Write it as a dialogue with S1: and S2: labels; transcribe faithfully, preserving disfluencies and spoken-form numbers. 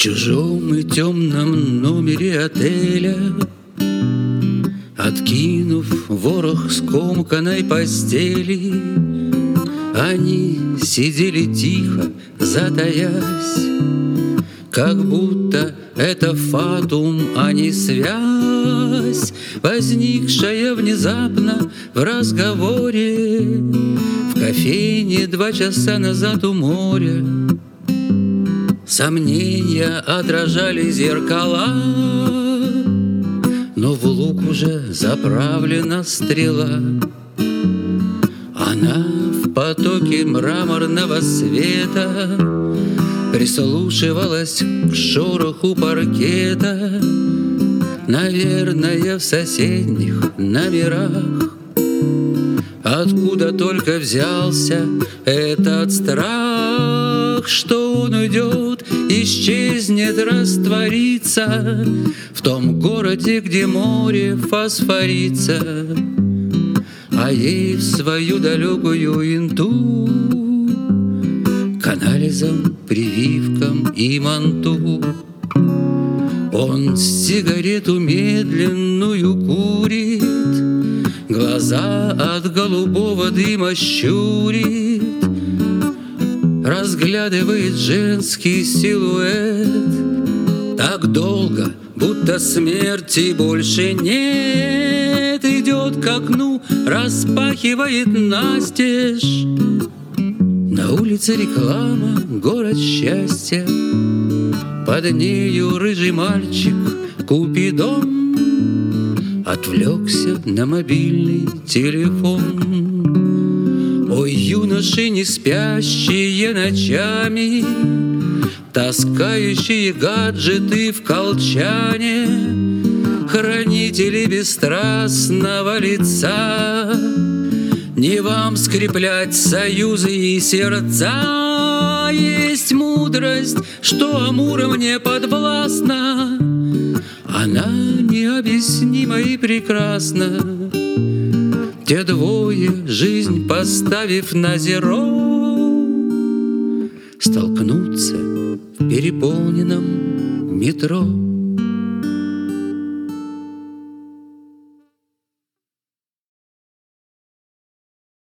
S1: чужом и темном номере отеля, откинув ворох скомканной постели, они сидели тихо, затаясь, как будто это фатум, а не связь, возникшая внезапно в разговоре в кофейне два часа назад у моря. Сомнения отражали зеркала, но в лук уже заправлена стрела. Она в потоке мраморного света прислушивалась к шороху паркета, наверное, в соседних номерах. Откуда только взялся этот страх, что он уйдет, исчезнет, растворится в том городе, где море фосфорится, а ей в свою далекую инту к анализам, прививкам и манту. Он сигарету медленную курит, глаза от голубого дыма щурит, разглядывает женский силуэт так долго, будто смерти больше нет. Идет к окну, распахивает настежь. На улице реклама, город счастья, под нею рыжий мальчик Купидон отвлекся на мобильный телефон. Ой, юноши, не спящие ночами, таскающие гаджеты в колчане, хранители бесстрастного лица, не вам скреплять союзы и сердца. Есть мудрость, что Амуром не подвластна, она необъяснима и прекрасна. Те двое, жизнь поставив на зеро, столкнутся в переполненном метро.